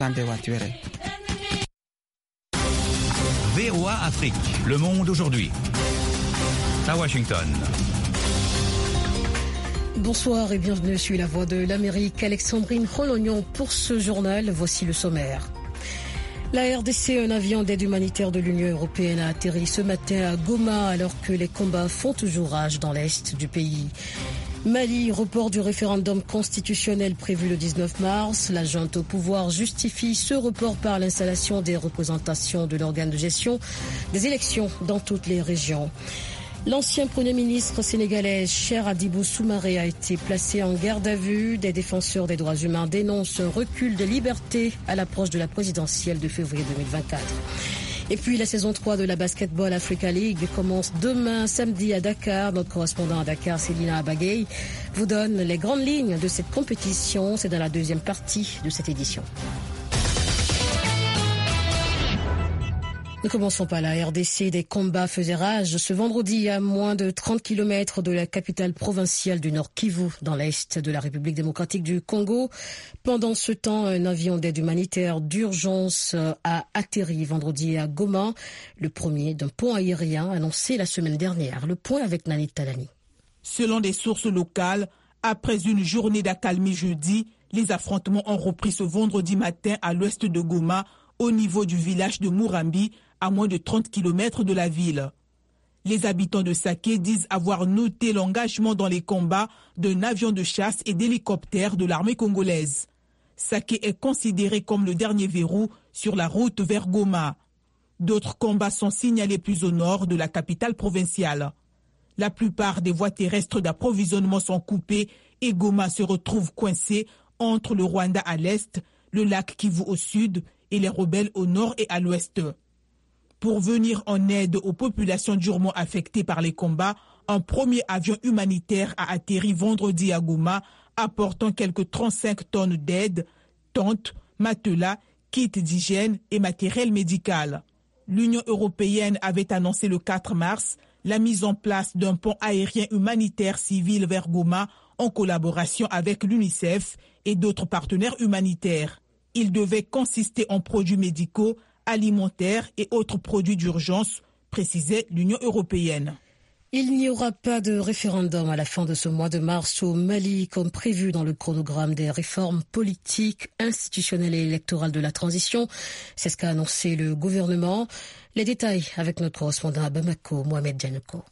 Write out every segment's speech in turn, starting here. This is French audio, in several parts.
VOA Afrique, le monde aujourd'hui. À Washington. Bonsoir et bienvenue sur La Voix de l'Amérique. Alexandrine Rolognon pour ce journal. Voici le sommaire. La RDC, un avion d'aide humanitaire de l'Union européenne a atterri ce matin à Goma alors que les combats font toujours rage dans l'est du pays. Mali, report du référendum constitutionnel prévu le 19 mars. La junte au pouvoir justifie ce report par l'installation des représentations de l'organe de gestion des élections dans toutes les régions. L'ancien Premier ministre sénégalais Cheikh Hadjibou Soumaré a été placé en garde à vue. Des défenseurs des droits humains dénoncent un recul des libertés à l'approche de la présidentielle de février 2024. Et puis la saison 3 de la Basketball Africa League commence demain samedi à Dakar. Notre correspondant à Dakar, Célina Abagay, vous donne les grandes lignes de cette compétition. C'est dans la deuxième partie de cette édition. Nous commençons par la RDC. Des combats faisaient rage ce vendredi à moins de 30 km de la capitale provinciale du Nord Kivu, dans l'est de la République démocratique du Congo. Pendant ce temps, un avion d'aide humanitaire d'urgence a atterri vendredi à Goma, le premier d'un pont aérien annoncé la semaine dernière. Le point avec Nani Talani. Selon des sources locales, après une journée d'accalmie jeudi, les affrontements ont repris ce vendredi matin à l'ouest de Goma, au niveau du village de Murambi, à moins de 30 km de la ville. Les habitants de Saké disent avoir noté l'engagement dans les combats d'un avion de chasse et d'hélicoptères de l'armée congolaise. Saké est considéré comme le dernier verrou sur la route vers Goma. D'autres combats sont signalés plus au nord de la capitale provinciale. La plupart des voies terrestres d'approvisionnement sont coupées et Goma se retrouve coincé entre le Rwanda à l'est, le lac Kivu au sud et les rebelles au nord et à l'ouest. Pour venir en aide aux populations durement affectées par les combats, un premier avion humanitaire a atterri vendredi à Goma, apportant quelques 35 tonnes d'aide, tentes, matelas, kits d'hygiène et matériel médical. L'Union européenne avait annoncé le 4 mars la mise en place d'un pont aérien humanitaire civil vers Goma en collaboration avec l'UNICEF et d'autres partenaires humanitaires. Il devait consister en produits médicaux, alimentaires et autres produits d'urgence, précisait l'Union européenne. Il n'y aura pas de référendum à la fin de ce mois de mars au Mali, comme prévu dans le chronogramme des réformes politiques, institutionnelles et électorales de la transition. C'est ce qu'a annoncé le gouvernement. Les détails avec notre correspondant à Bamako, Mohamed Djanoko.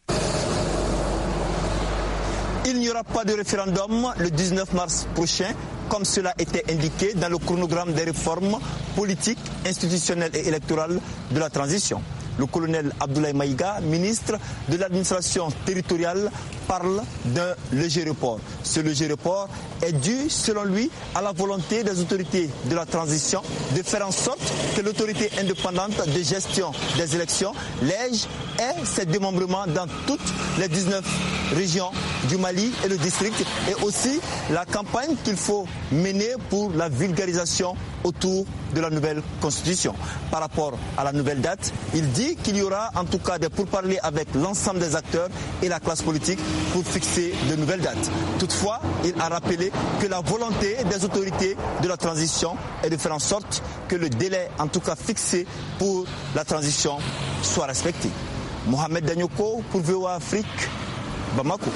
Il n'y aura pas de référendum le 19 mars prochain, comme cela était indiqué dans le chronogramme des réformes politiques, institutionnelles et électorales de la transition. Le colonel Abdoulaye Maïga, ministre de l'administration territoriale, parle d'un léger report. Ce léger report est dû, selon lui, à la volonté des autorités de la transition de faire en sorte que l'autorité indépendante de gestion des élections, l'EJ, ait ses démembrements dans toutes les 19 régions du Mali et le district, et aussi la campagne qu'il faut mener pour la vulgarisation autour de la nouvelle constitution. Par rapport à la nouvelle date, il dit qu'il y aura en tout cas des pourparlers avec l'ensemble des acteurs et la classe politique pour fixer de nouvelles dates. Toutefois, il a rappelé que la volonté des autorités de la transition est de faire en sorte que le délai en tout cas fixé pour la transition soit respecté. Mohamed Danyoko pour VOA Afrique, Bamako.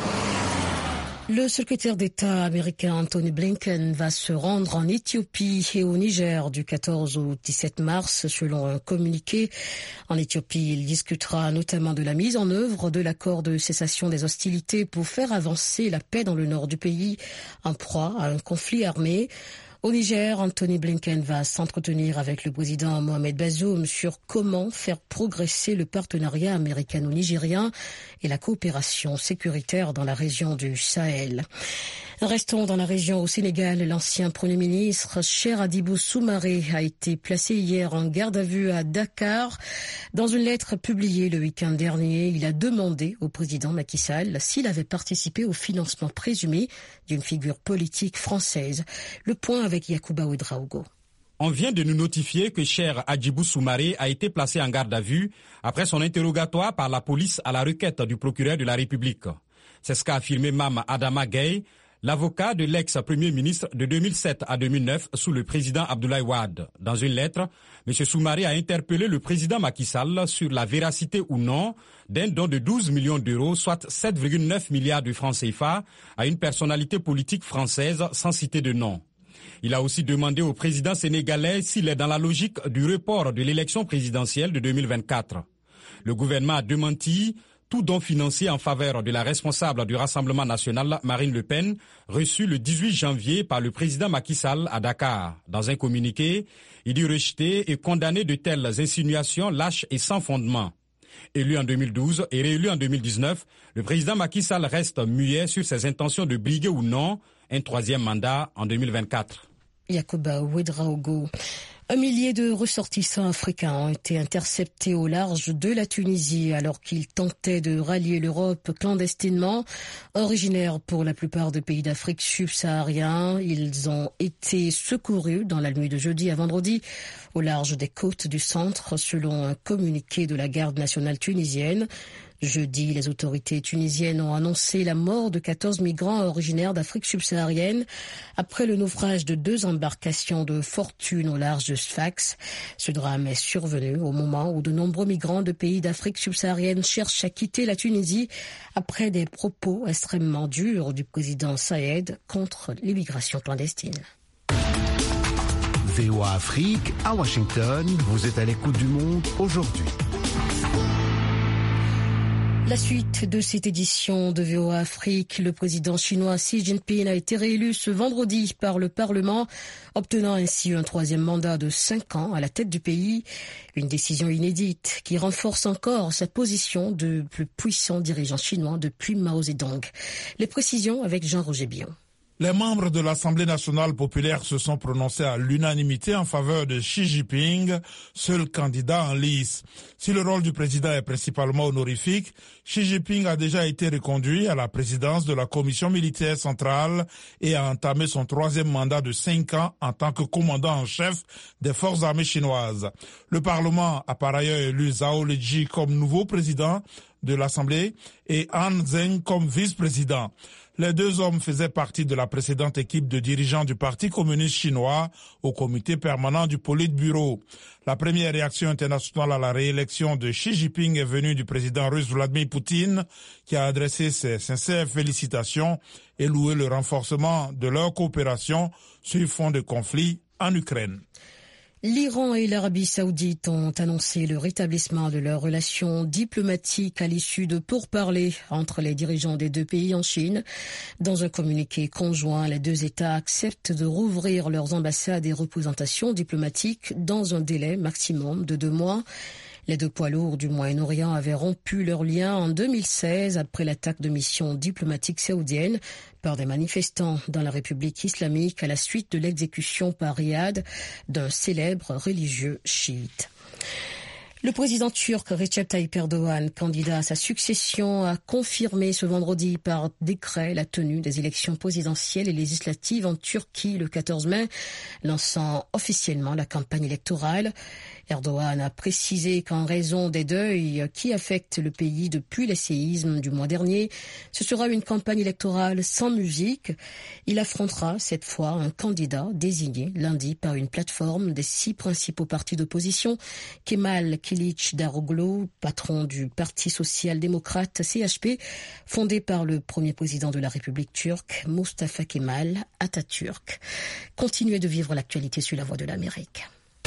Le secrétaire d'État américain Anthony Blinken va se rendre en Éthiopie et au Niger du 14 au 17 mars, selon un communiqué. En Éthiopie, il discutera notamment de la mise en œuvre de l'accord de cessation des hostilités pour faire avancer la paix dans le nord du pays, en proie à un conflit armé. Au Niger, Anthony Blinken va s'entretenir avec le président Mohamed Bazoum sur comment faire progresser le partenariat américano-nigérien et la coopération sécuritaire dans la région du Sahel. Restons dans la région au Sénégal. L'ancien Premier ministre Cheikh Hadjibou Soumaré a été placé hier en garde à vue à Dakar. Dans une lettre publiée le week-end dernier, il a demandé au président Macky Sall s'il avait participé au financement présumé d'une figure politique française. Le point avec Yacouba Ouedraogo. On vient de nous notifier que Cheikh Hadjibou Soumaré a été placé en garde à vue après son interrogatoire par la police à la requête du procureur de la République. C'est ce qu'a affirmé Mame Adama Gueye, l'avocat de l'ex-premier ministre de 2007 à 2009 sous le président Abdoulaye Wade. Dans une lettre, M. Soumaré a interpellé le président Macky Sall sur la véracité ou non d'un don de 12 millions d'euros, soit 7,9 milliards de francs CFA, à une personnalité politique française sans citer de nom. Il a aussi demandé au président sénégalais s'il est dans la logique du report de l'élection présidentielle de 2024. Le gouvernement a démenti tout don financier en faveur de la responsable du Rassemblement national, Marine Le Pen, reçu le 18 janvier par le président Macky Sall à Dakar. Dans un communiqué, il dit rejeter et condamner de telles insinuations lâches et sans fondement. Élu en 2012 et réélu en 2019, le président Macky Sall reste muet sur ses intentions de briguer ou non un troisième mandat en 2024. Yacouba Ouedraogo. 1 millier de ressortissants africains ont été interceptés au large de la Tunisie alors qu'ils tentaient de rallier l'Europe clandestinement. Originaires pour la plupart des pays d'Afrique subsaharienne, ils ont été secourus dans la nuit de jeudi à vendredi au large des côtes du centre, selon un communiqué de la garde nationale tunisienne. Jeudi, les autorités tunisiennes ont annoncé la mort de 14 migrants originaires d'Afrique subsaharienne après le naufrage de 2 embarcations de fortune au large de Sfax. Ce drame est survenu au moment où de nombreux migrants de pays d'Afrique subsaharienne cherchent à quitter la Tunisie après des propos extrêmement durs du président Saïed contre l'immigration clandestine. VOA Afrique, à Washington, vous êtes à l'écoute du monde aujourd'hui. La suite de cette édition de VOA Afrique, le président chinois Xi Jinping a été réélu ce vendredi par le Parlement, obtenant ainsi un 3e mandat de 5 ans à la tête du pays. Une décision inédite qui renforce encore sa position de plus puissant dirigeant chinois depuis Mao Zedong. Les précisions avec Jean-Roger Bion. Les membres de l'Assemblée nationale populaire se sont prononcés à l'unanimité en faveur de Xi Jinping, seul candidat en lice. Si le rôle du président est principalement honorifique, Xi Jinping a déjà été reconduit à la présidence de la commission militaire centrale et a entamé son 3e mandat de 5 ans en tant que commandant en chef des forces armées chinoises. Le Parlement a par ailleurs élu Zhao Leji comme nouveau président de l'Assemblée et Han Zheng comme vice-président. Les 2 hommes faisaient partie de la précédente équipe de dirigeants du Parti communiste chinois au comité permanent du Politburo. La première réaction internationale à la réélection de Xi Jinping est venue du président russe Vladimir Poutine, qui a adressé ses sincères félicitations et loué le renforcement de leur coopération sur fond de conflit en Ukraine. L'Iran et l'Arabie saoudite ont annoncé le rétablissement de leurs relations diplomatiques à l'issue de pourparlers entre les dirigeants des 2 pays en Chine. Dans un communiqué conjoint, les 2 États acceptent de rouvrir leurs ambassades et représentations diplomatiques dans un délai maximum de 2 mois. Les 2 poids lourds du Moyen-Orient avaient rompu leurs liens en 2016 après l'attaque de missions diplomatiques saoudiennes par des manifestants dans la République islamique à la suite de l'exécution par Riyad d'un célèbre religieux chiite. Le président turc Recep Tayyip Erdogan, candidat à sa succession, a confirmé ce vendredi par décret la tenue des élections présidentielles et législatives en Turquie le 14 mai, lançant officiellement la campagne électorale. Erdogan a précisé qu'en raison des deuils qui affectent le pays depuis les séismes du mois dernier, ce sera une campagne électorale sans musique. Il affrontera cette fois un candidat désigné lundi par une plateforme des 6 principaux partis d'opposition, Kemal Kılıçdaroğlu, patron du Parti social-démocrate CHP, fondé par le premier président de la République turque, Mustafa Kemal Atatürk. Continuez de vivre l'actualité sur la Voix de l'Amérique.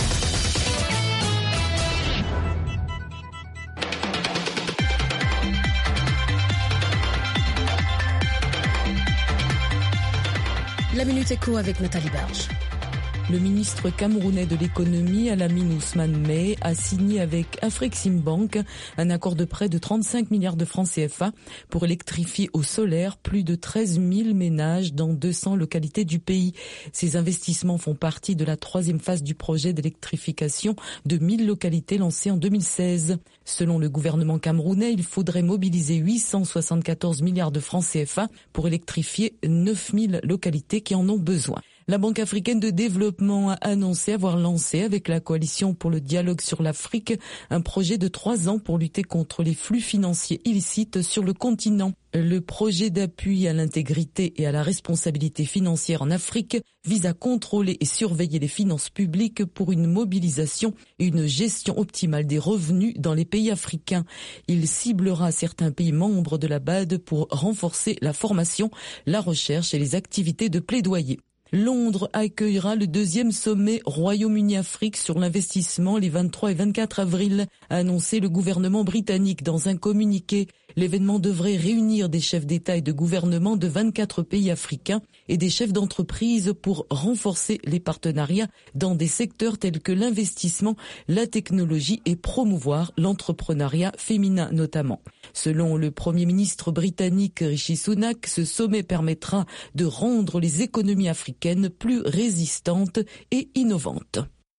La Minute Éco avec Nathalie Barge. Le ministre camerounais de l'économie, Alamine Ousmane Mey, a signé avec Afreximbank un accord de prêt de 35 milliards de francs CFA pour électrifier au solaire plus de 13 000 ménages dans 200 localités du pays. Ces investissements font partie de la 3e phase du projet d'électrification de 1000 localités lancé en 2016. Selon le gouvernement camerounais, il faudrait mobiliser 874 milliards de francs CFA pour électrifier 9000 localités qui en ont besoin. La Banque africaine de développement a annoncé avoir lancé avec la coalition pour le dialogue sur l'Afrique un projet de 3 ans pour lutter contre les flux financiers illicites sur le continent. Le projet d'appui à l'intégrité et à la responsabilité financière en Afrique vise à contrôler et surveiller les finances publiques pour une mobilisation et une gestion optimale des revenus dans les pays africains. Il ciblera certains pays membres de la BAD pour renforcer la formation, la recherche et les activités de plaidoyer. Londres accueillera le 2e sommet Royaume-Uni-Afrique sur l'investissement les 23 et 24 avril, a annoncé le gouvernement britannique dans un communiqué. L'événement devrait réunir des chefs d'État et de gouvernement de 24 pays africains et des chefs d'entreprise pour renforcer les partenariats dans des secteurs tels que l'investissement, la technologie et promouvoir l'entrepreneuriat féminin notamment. Selon le Premier ministre britannique Rishi Sunak, ce sommet permettra de rendre les économies africaines plus résistantes et innovantes.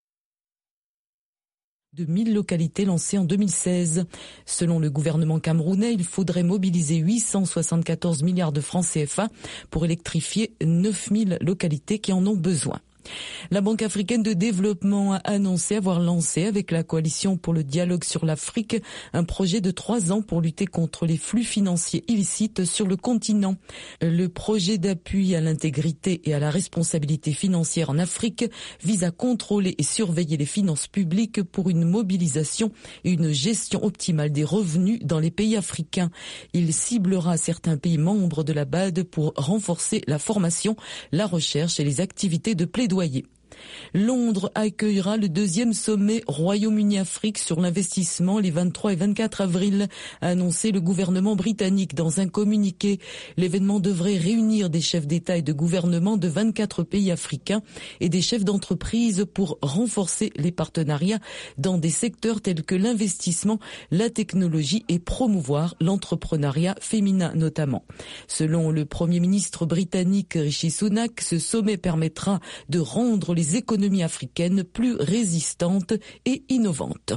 2000 localités lancées en 2016. Selon le gouvernement camerounais, il faudrait mobiliser 874 milliards de francs CFA pour électrifier 9000 localités qui en ont besoin. La Banque africaine de développement a annoncé avoir lancé avec la coalition pour le dialogue sur l'Afrique un projet de 3 ans pour lutter contre les flux financiers illicites sur le continent. Le projet d'appui à l'intégrité et à la responsabilité financière en Afrique vise à contrôler et surveiller les finances publiques pour une mobilisation et une gestion optimale des revenus dans les pays africains. Il ciblera certains pays membres de la BAD pour renforcer la formation, la recherche et les activités de plaidoyer. Londres accueillera le 2e sommet Royaume-Uni-Afrique sur l'investissement les 23 et 24 avril, a annoncé le gouvernement britannique dans un communiqué. L'événement devrait réunir des chefs d'État et de gouvernement de 24 pays africains et des chefs d'entreprise pour renforcer les partenariats dans des secteurs tels que l'investissement, la technologie et promouvoir l'entrepreneuriat féminin notamment. Selon le Premier ministre britannique Rishi Sunak, ce sommet permettra de rendre les économies africaines plus résistantes et innovantes.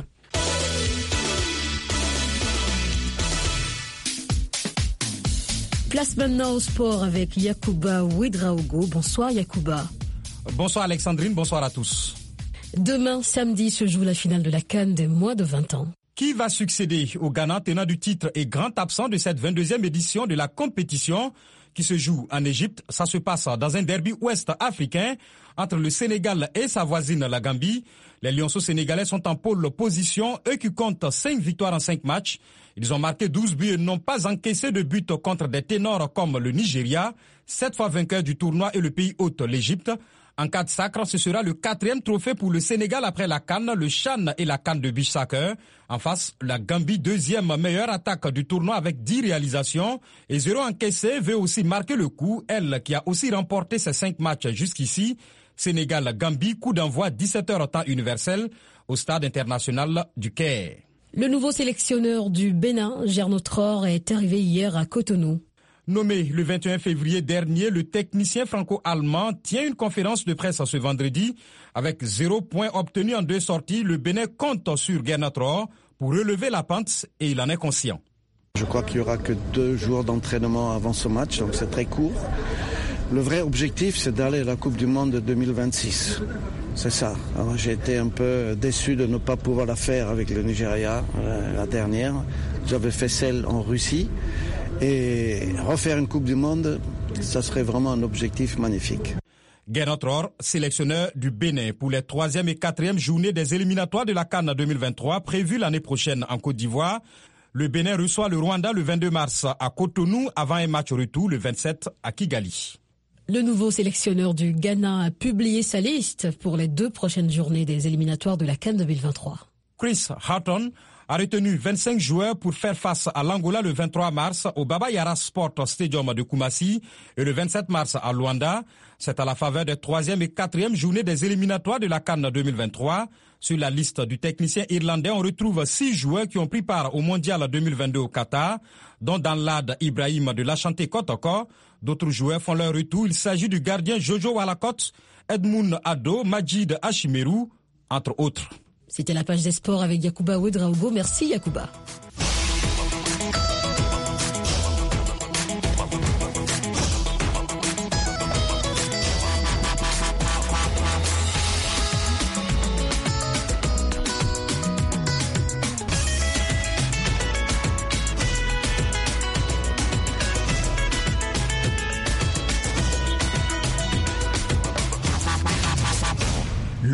Place maintenant au sport avec Yacouba Ouedraogo. Bonsoir Yacouba. Bonsoir Alexandrine, bonsoir à tous. Demain, samedi, se joue la finale de la CAN des moins de 20 ans. Qui va succéder au Ghana, tenant du titre et grand absent de cette 22e édition de la compétition qui se joue en Égypte? Ça se passe dans un derby ouest-africain entre le Sénégal et sa voisine la Gambie. Les Lionceaux sénégalais sont en pôle position, eux qui comptent 5 victoires en 5 matchs. Ils ont marqué 12 buts et n'ont pas encaissé de buts contre des ténors comme le Nigeria, 7 fois vainqueur du tournoi et le pays hôte, l'Égypte. En cas de sacre, ce sera le 4e trophée pour le Sénégal après la CAN, le CHAN et la CAN de beach soccer. En face, la Gambie, 2e meilleure attaque du tournoi avec 10 réalisations. Et 0 encaissé veut aussi marquer le coup, elle qui a aussi remporté ses 5 matchs jusqu'ici. Sénégal-Gambie, coup d'envoi 17h temps universel au stade international du Caire. Le nouveau sélectionneur du Bénin, Gernot Traoré, est arrivé hier à Cotonou. Nommé le 21 février dernier, le technicien franco-allemand tient une conférence de presse ce vendredi. Avec 0 point obtenu en 2 sorties, le Bénin compte sur Gernot Traoré pour relever la pente et il en est conscient. Je crois qu'il n'y aura que 2 jours d'entraînement avant ce match, donc c'est très court. Le vrai objectif, c'est d'aller à la Coupe du Monde 2026. C'est ça. Alors, j'ai été un peu déçu de ne pas pouvoir la faire avec le Nigeria, la dernière. J'avais fait celle en Russie. Et refaire une Coupe du Monde, ça serait vraiment un objectif magnifique. Gernot Traoré, sélectionneur du Bénin pour les 3e et 4e journées des éliminatoires de la CAN 2023 prévues l'année prochaine en Côte d'Ivoire. Le Bénin reçoit le Rwanda le 22 mars à Cotonou avant un match retour le 27 à Kigali. Le nouveau sélectionneur du Ghana a publié sa liste pour les 2 prochaines journées des éliminatoires de la CAN 2023. Chris Houghton a retenu 25 joueurs pour faire face à l'Angola le 23 mars au Baba Yara Sport Stadium de Koumassi et le 27 mars à Luanda. C'est à la faveur des 3e et 4e journées des éliminatoires de la CAN 2023. Sur la liste du technicien irlandais, on retrouve 6 joueurs qui ont pris part au Mondial 2022 au Qatar, dont Danlad Ibrahim de l'Ashanti Kotoko. D'autres joueurs font leur retour. Il s'agit du gardien Jojo Walakot, Edmund Ado, Majid Ashimeru, entre autres. C'était la page des sports avec Yacouba Ouedraogo. Merci Yacouba.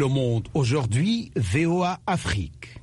Le Monde aujourd'hui, VOA Afrique.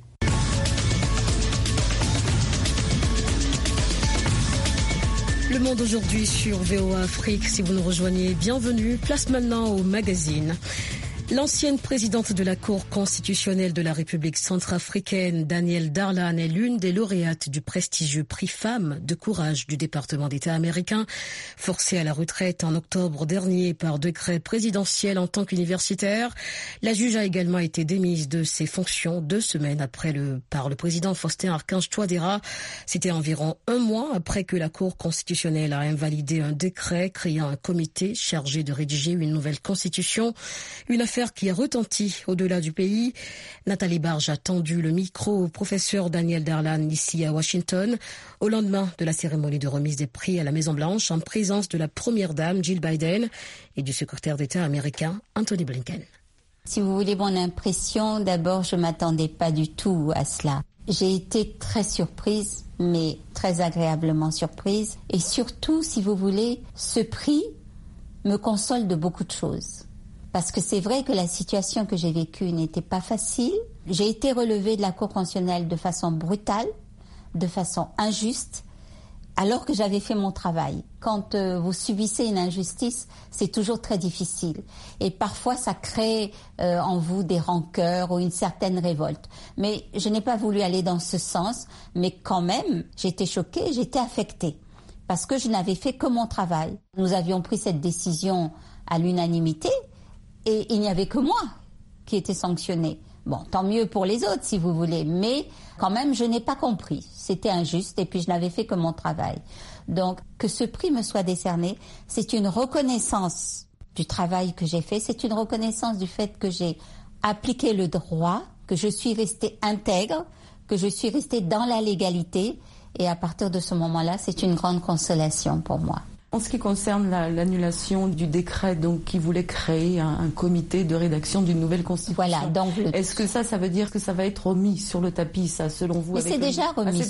Le Monde aujourd'hui sur VOA Afrique. Si vous nous rejoignez, bienvenue. Place maintenant au magazine. L'ancienne présidente de la Cour constitutionnelle de la République centrafricaine, Danielle Darlan, est l'une des lauréates du prestigieux prix Femmes de courage du département d'État américain. Forcée à la retraite en octobre dernier par décret présidentiel en tant qu'universitaire, la juge a également été démise de ses fonctions 2 semaines par le président Faustin Archange Touadéra. C'était environ 1 mois après que la Cour constitutionnelle a invalidé un décret créant un comité chargé de rédiger une nouvelle constitution. Une affaire qui a retenti au-delà du pays. Nathalie Barge a tendu le micro au professeur Danielle Darlan ici à Washington au lendemain de la cérémonie de remise des prix à la Maison-Blanche en présence de la première dame Jill Biden et du secrétaire d'État américain Antony Blinken. Si vous voulez mon impression, d'abord je m'attendais pas du tout à cela. J'ai été très surprise, mais très agréablement surprise. Et surtout, si vous voulez, ce prix me console de beaucoup de choses. Parce que c'est vrai que la situation que j'ai vécue n'était pas facile. J'ai été relevée de la Cour constitutionnelle de façon brutale, de façon injuste, alors que j'avais fait mon travail. Quand vous subissez une injustice, c'est toujours très difficile. Et parfois, ça crée en vous des rancœurs ou une certaine révolte. Mais je n'ai pas voulu aller dans ce sens. Mais quand même, j'étais choquée, j'étais affectée. Parce que je n'avais fait que mon travail. Nous avions pris cette décision à l'unanimité. Et il n'y avait que moi qui était sanctionné. Bon, tant mieux pour les autres, si vous voulez. Mais quand même, je n'ai pas compris. C'était injuste et puis je n'avais fait que mon travail. Donc, que ce prix me soit décerné, c'est une reconnaissance du travail que j'ai fait. C'est une reconnaissance du fait que j'ai appliqué le droit, que je suis restée intègre, que je suis restée dans la légalité. Et à partir de ce moment-là, c'est une grande consolation pour moi. En ce qui concerne l'annulation du décret donc, qui voulait créer un comité de rédaction d'une nouvelle constitution, voilà, donc est-ce que ça veut dire que ça va être remis sur le tapis, ça, selon vous? Mais c'est déjà remis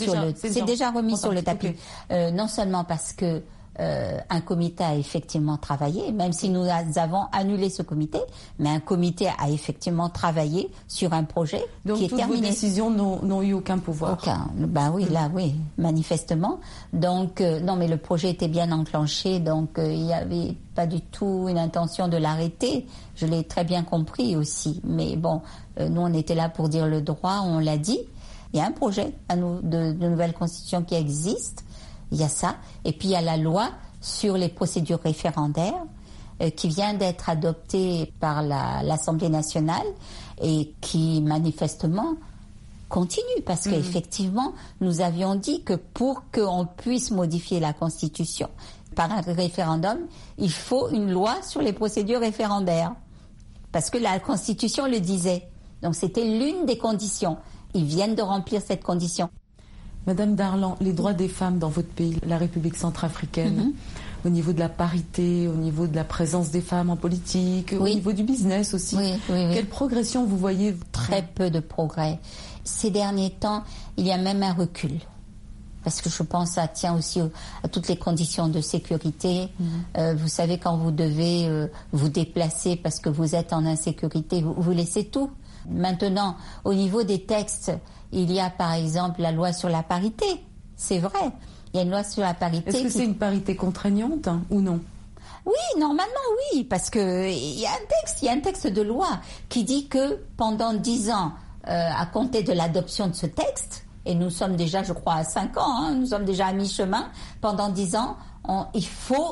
sur le tapis. Okay. Non seulement parce que un comité a effectivement travaillé, même si nous avons annulé ce comité, mais un comité a effectivement travaillé sur un projet donc qui est terminé. Donc toutes vos décisions n'ont eu aucun pouvoir. Aucun. Ben oui, là, oui, manifestement. Donc, non, mais le projet était bien enclenché, donc il n'y avait pas du tout une intention de l'arrêter. Je l'ai très bien compris aussi. Mais bon, nous, on était là pour dire le droit, on l'a dit. Il y a un projet de nouvelle constitution qui existe. Il y a ça. Et puis il y a la loi sur les procédures référendaires qui vient d'être adoptée par l'Assemblée nationale et qui manifestement continue parce qu'effectivement nous avions dit que pour qu'on puisse modifier la Constitution par un référendum, il faut une loi sur les procédures référendaires parce que la Constitution le disait. Donc c'était l'une des conditions. Ils viennent de remplir cette condition. Madame Darlan, les droits des femmes dans votre pays, la République centrafricaine, au niveau de la parité, au niveau de la présence des femmes en politique, au niveau du business aussi, quelle progression vous voyez? Très peu de progrès. Ces derniers temps, il y a même un recul. Parce que je pense que ça tient aussi à toutes les conditions de sécurité. Vous savez, quand vous devez vous déplacer parce que vous êtes en insécurité, vous laissez tout. Maintenant, au niveau des textes, il y a par exemple la loi sur la parité. C'est vrai. Il y a une loi sur la parité. Est-ce que c'est une parité contraignante ou non? Oui, normalement oui, parce que il y a un texte de loi qui dit que pendant 10 ans, à compter de l'adoption de ce texte, et nous sommes déjà, je crois, à 5 ans, nous sommes déjà à mi-chemin, pendant 10 ans, il faut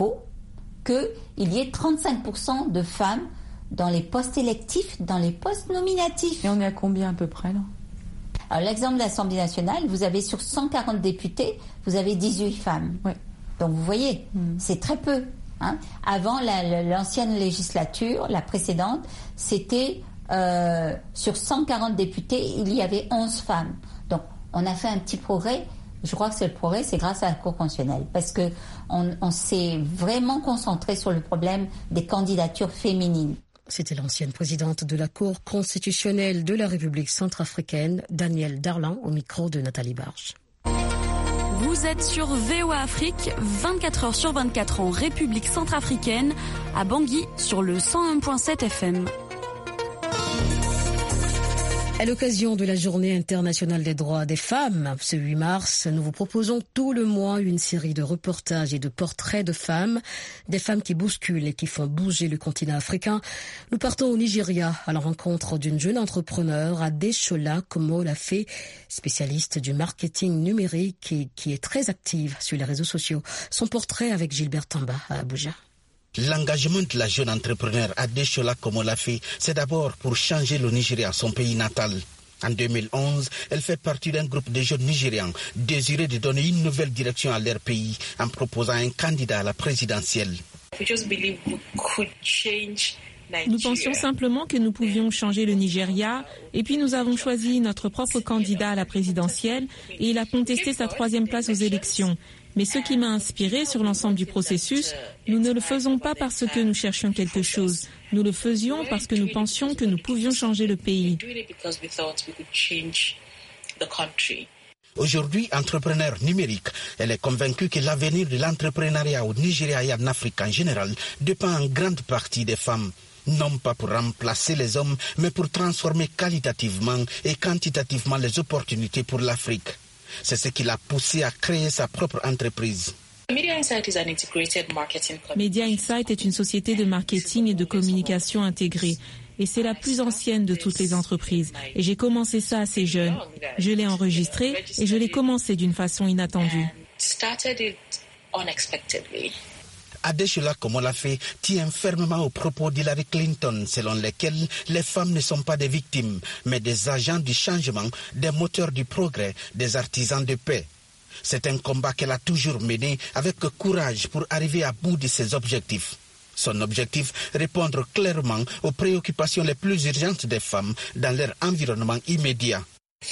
qu'il y ait 35% de femmes dans les postes électifs, dans les postes nominatifs. Et on est à combien à peu près là? Alors, l'exemple de l'Assemblée nationale, vous avez sur 140 députés, vous avez 18 femmes. Ouais. Donc vous voyez, c'est très peu. Hein. Avant l'ancienne législature, la précédente, c'était sur 140 députés, il y avait 11 femmes. Donc on a fait un petit progrès. Je crois que le progrès, c'est grâce à la Cour constitutionnelle, parce que on s'est vraiment concentré sur le problème des candidatures féminines. C'était l'ancienne présidente de la Cour constitutionnelle de la République centrafricaine, Danielle Darlan, au micro de Nathalie Barge. Vous êtes sur VOA Afrique, 24 heures sur 24 en République centrafricaine, à Bangui, sur le 101.7 FM. À l'occasion de la Journée internationale des droits des femmes, ce 8 mars, nous vous proposons tout le mois une série de reportages et de portraits de femmes, des femmes qui bousculent et qui font bouger le continent africain. Nous partons au Nigeria à la rencontre d'une jeune entrepreneure, Adesola Komolafe, spécialiste du marketing numérique et qui est très active sur les réseaux sociaux. Son portrait avec Gilbert Tamba à Abuja. L'engagement de la jeune entrepreneure Adesola Komolafe, c'est d'abord pour changer le Nigeria, son pays natal. En 2011, elle fait partie d'un groupe de jeunes Nigérians désirés de donner une nouvelle direction à leur pays en proposant un candidat à la présidentielle. Nous pensions simplement que nous pouvions changer le Nigeria et puis nous avons choisi notre propre candidat à la présidentielle et il a contesté sa 3e place aux élections. Mais ce qui m'a inspiré sur l'ensemble du processus, nous ne le faisons pas parce que nous cherchions quelque chose. Nous le faisions parce que nous pensions que nous pouvions changer le pays. Aujourd'hui, entrepreneur numérique, elle est convaincue que l'avenir de l'entrepreneuriat au Nigeria et en Afrique en général dépend en grande partie des femmes. Non pas pour remplacer les hommes, mais pour transformer qualitativement et quantitativement les opportunités pour l'Afrique. C'est ce qui l'a poussé à créer sa propre entreprise. Media Insight est une société de marketing et de communication intégrée. Et c'est la plus ancienne de toutes les entreprises. Et j'ai commencé ça assez jeune. Je l'ai enregistré et je l'ai commencé d'une façon inattendue. Adesola Komolafe tient fermement aux propos d'Hillary Clinton, selon lesquels les femmes ne sont pas des victimes, mais des agents du changement, des moteurs du progrès, des artisans de paix. C'est un combat qu'elle a toujours mené avec courage pour arriver à bout de ses objectifs. Son objectif, répondre clairement aux préoccupations les plus urgentes des femmes dans leur environnement immédiat.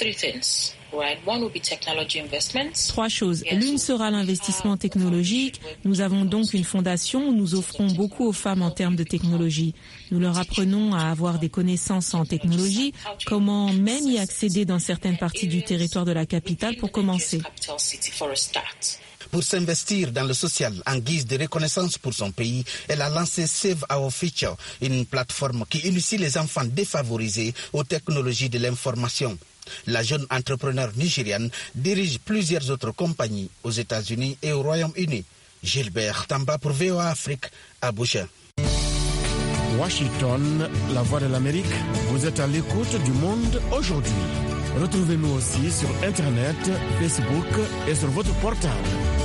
3 choses. L'une sera l'investissement technologique. Nous avons donc une fondation où nous offrons beaucoup aux femmes en termes de technologie. Nous leur apprenons à avoir des connaissances en technologie, comment même y accéder dans certaines parties du territoire de la capitale pour commencer. Pour s'investir dans le social en guise de reconnaissance pour son pays, elle a lancé Save Our Future, une plateforme qui initie les enfants défavorisés aux technologies de l'information. La jeune entrepreneure nigériane dirige plusieurs autres compagnies aux États-Unis et au Royaume-Uni. Gilbert Tamba pour VOA Afrique, Abuja. Washington, la voix de l'Amérique, vous êtes à l'écoute du monde aujourd'hui. Retrouvez-nous aussi sur Internet, Facebook et sur votre portable.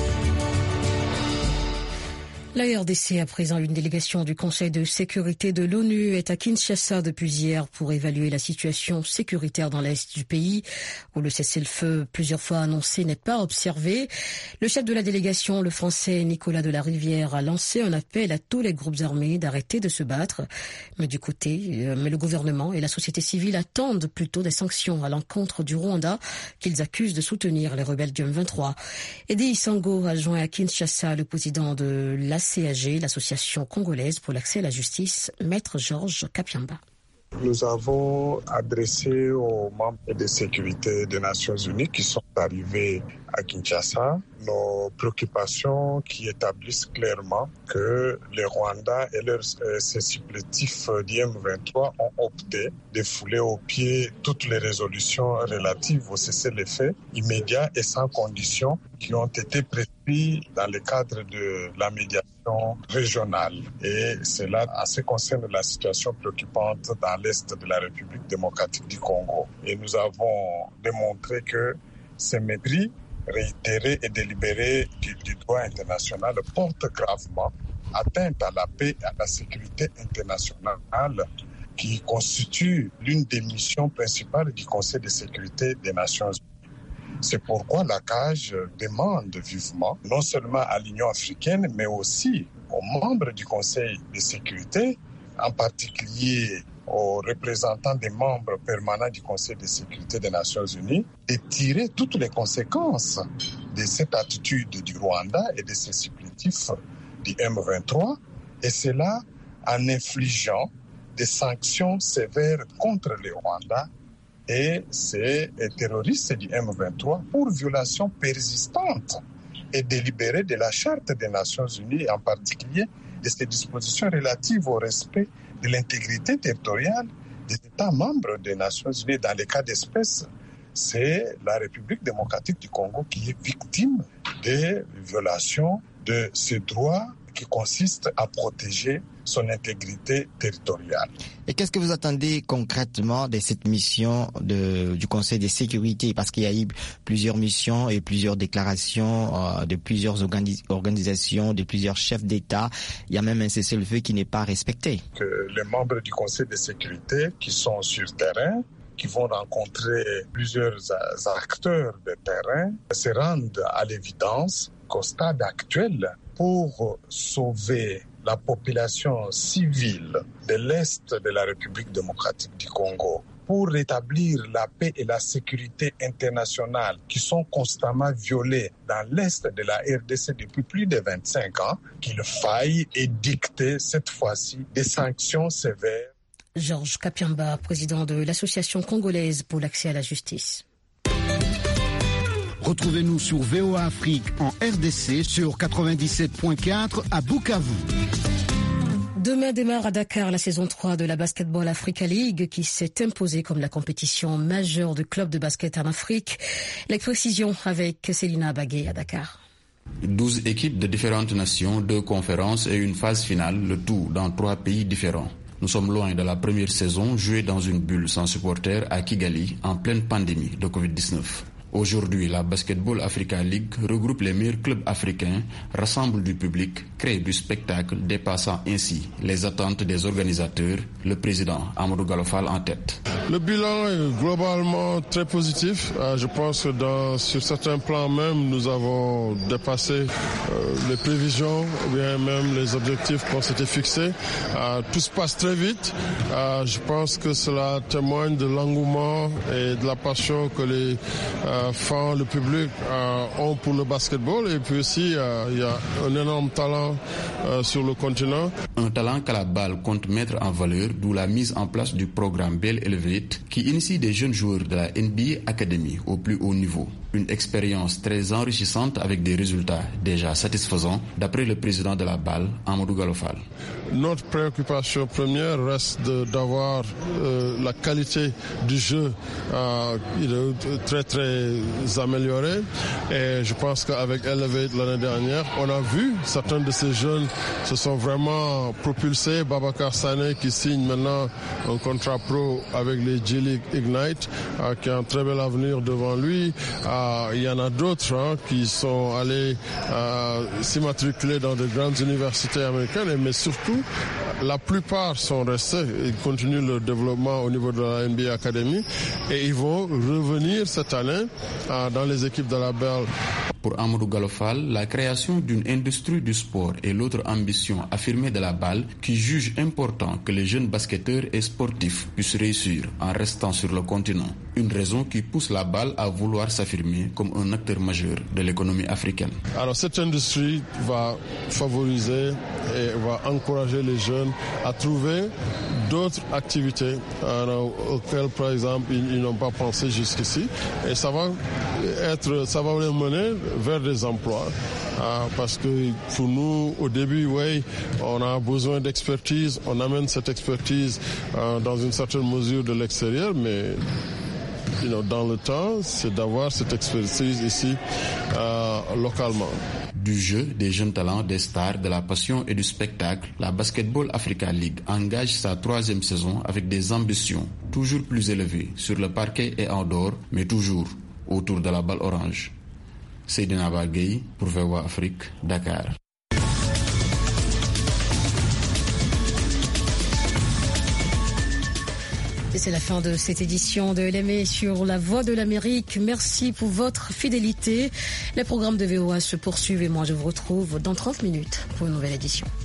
La RDC, à présent, une délégation du Conseil de sécurité de l'ONU est à Kinshasa depuis hier pour évaluer la situation sécuritaire dans l'est du pays, où le cessez-le-feu plusieurs fois annoncé n'est pas observé. Le chef de la délégation, le Français Nicolas de la Rivière, a lancé un appel à tous les groupes armés d'arrêter de se battre. Mais le gouvernement et la société civile attendent plutôt des sanctions à l'encontre du Rwanda, qu'ils accusent de soutenir les rebelles du M23. Eddie Isango a joint à Kinshasa le président de l'ACAG, l'association congolaise pour l'accès à la justice, Maître Georges Kapiamba. Nous avons adressé aux membres de sécurité des Nations Unies qui sont arrivés à Kinshasa nos préoccupations qui établissent clairement que les Rwandais et leurs supplétifs du M23 ont opté de fouler aux pieds toutes les résolutions relatives au cessez-le-feu immédiat et sans condition qui ont été prises dans le cadre de la médiation régionale. Et cela en ce qui concerne la situation préoccupante dans l'est de la République démocratique du Congo. Et nous avons démontré que ces mépris réitéré et délibéré du droit international porte gravement atteinte à la paix et à la sécurité internationale qui constitue l'une des missions principales du Conseil de sécurité des Nations Unies. C'est pourquoi la CAG demande vivement, non seulement à l'Union africaine, mais aussi aux membres du Conseil de sécurité, en particulier aux représentants des membres permanents du Conseil de sécurité des Nations Unies, de tirer toutes les conséquences de cette attitude du Rwanda et de ses supplétifs du M23, et cela en infligeant des sanctions sévères contre le Rwanda et ces terroristes du M23 pour violation persistante et délibérée de la Charte des Nations Unies, en particulier de ses dispositions relatives au respect de l'intégrité territoriale des États membres des Nations Unies. Dans les cas d'espèce, c'est la République démocratique du Congo qui est victime des violations de ses droits qui consistent à protéger son intégrité territoriale. Et qu'est-ce que vous attendez concrètement de cette mission du Conseil de sécurité? Parce qu'il y a eu plusieurs missions et plusieurs déclarations de plusieurs organisations, de plusieurs chefs d'État. Il y a même un cessez-le-feu qui n'est pas respecté. Que les membres du Conseil de sécurité qui sont sur terrain, qui vont rencontrer plusieurs acteurs de terrain, se rendent à l'évidence qu'au stade actuel, pour sauver la population civile de l'Est de la République démocratique du Congo, pour rétablir la paix et la sécurité internationale qui sont constamment violées dans l'Est de la RDC depuis plus de 25 ans, qu'il faille édicter cette fois-ci des sanctions sévères. Georges Kapiamba, président de l'Association congolaise pour l'accès à la justice. Retrouvez-nous sur VOA Afrique en RDC sur 97.4 à Bukavu. Demain démarre à Dakar la saison 3 de la Basketball Africa League qui s'est imposée comme la compétition majeure de clubs de basket en Afrique. Les précisions avec Célina Bagué à Dakar. 12 équipes de différentes nations, 2 conférences et une phase finale, le tout dans 3 pays différents. Nous sommes loin de la première saison jouée dans une bulle sans supporters à Kigali en pleine pandémie de Covid-19. Aujourd'hui, la Basketball Africa League regroupe les meilleurs clubs africains, rassemble du public, crée du spectacle, dépassant ainsi les attentes des organisateurs, le président Amadou Gallo Fall en tête. Le bilan est globalement très positif. Je pense que sur certains plans même, nous avons dépassé les prévisions ou bien même les objectifs qu'on s'était fixés. Tout se passe très vite. Je pense que cela témoigne de l'engouement et de la passion que les fans, le public ont pour le basketball. Et puis aussi, il y a un énorme talent sur le continent. Un talent qu'à la balle compte mettre en valeur, d'où la mise en place du programme Bell Elevate qui initie des jeunes joueurs de la NBA Academy au plus haut niveau. Une expérience très enrichissante avec des résultats déjà satisfaisants, d'après le président de la balle, Amadou Gallo Fall. Notre préoccupation première reste d'avoir la qualité du jeu très très améliorée. Et je pense qu'avec Elevate l'année dernière, on a vu certains de ces jeunes se sont vraiment propulsés. Babacar Sané qui signe maintenant un contrat pro avec les G-League Ignite, qui a un très bel avenir devant lui. Il y en a d'autres qui sont allés s'immatriculer dans de grandes universités américaines, mais surtout, la plupart sont restés. Ils continuent leur développement au niveau de la NBA Academy et ils vont revenir cette année dans les équipes de la BEL. Pour Amadou Gallo Fall, la création d'une industrie du sport est l'autre ambition affirmée de la balle qui juge important que les jeunes basketteurs et sportifs puissent réussir en restant sur le continent. Une raison qui pousse la balle à vouloir s'affirmer comme un acteur majeur de l'économie africaine. Alors cette industrie va favoriser et va encourager les jeunes à trouver d'autres activités auxquelles, par exemple, ils n'ont pas pensé jusqu'ici. Et ça va les mener vers des emplois. Parce que pour nous, au début, on a besoin d'expertise. On amène cette expertise dans une certaine mesure de l'extérieur, mais dans le temps, c'est d'avoir cette expertise ici localement. Du jeu, des jeunes talents, des stars, de la passion et du spectacle, la Basketball Africa League engage sa 3e saison avec des ambitions toujours plus élevées sur le parquet et en dehors, mais toujours autour de la balle orange. Seydina Bagué pour VOA Afrique, Dakar. Et c'est la fin de cette édition de LME sur la Voix de l'Amérique. Merci pour votre fidélité. Les programmes de VOA se poursuivent et moi je vous retrouve dans 30 minutes pour une nouvelle édition.